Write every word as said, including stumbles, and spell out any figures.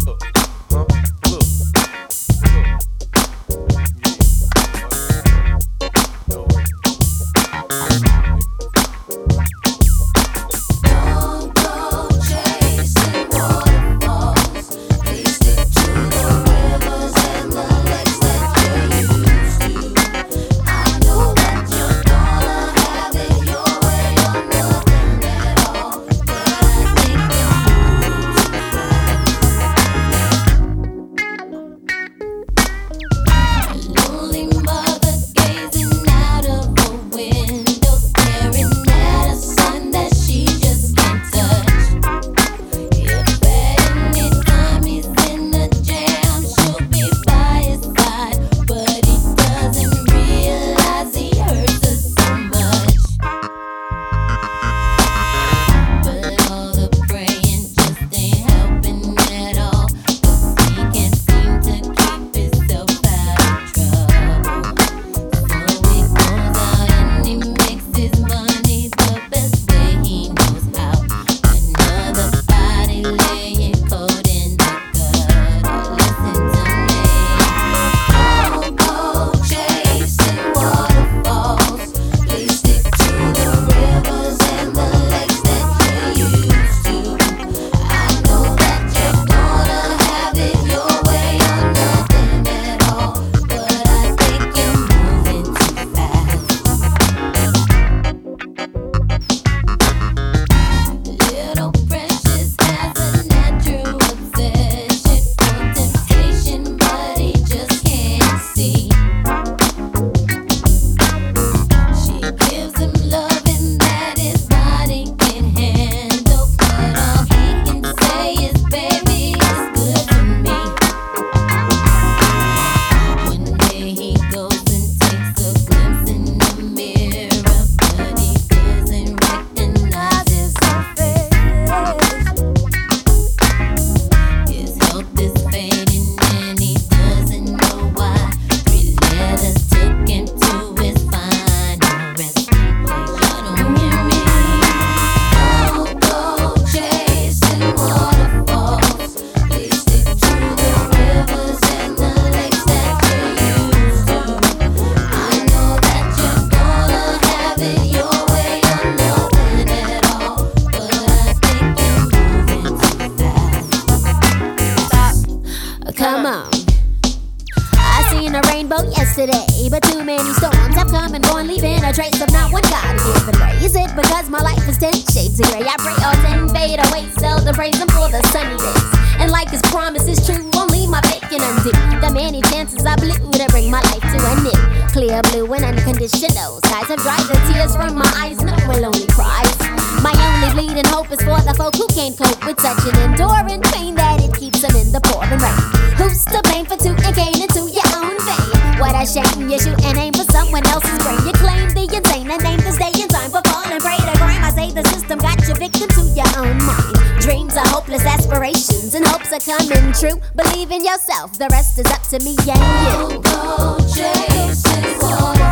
yesterday, but too many storms have come and gone, leaving a trace of not one God to give and raise it. Because my life is ten shades of gray, I pray all ten fade away, seldom praise him for the sunny days. And like his promise is true, won't leave my bacon undue. The many chances I blew to bring my life to an end. Clear blue and unconditional skies have dried the tears from my eyes, no one only cries. My only bleeding hope is for the folk who can't cope with such an enduring pain that it keeps them in the pouring rain. Who's to blame for tooting cane into your own vein? What a shame you shoot and aim for someone else's brain. You claim the insane and name this day in time for fall and pray to crime. I say the system got you victim to your own mind. Dreams are hopeless aspirations and hopes are coming true. Believe in yourself, the rest is up to me and you. Go chasing water.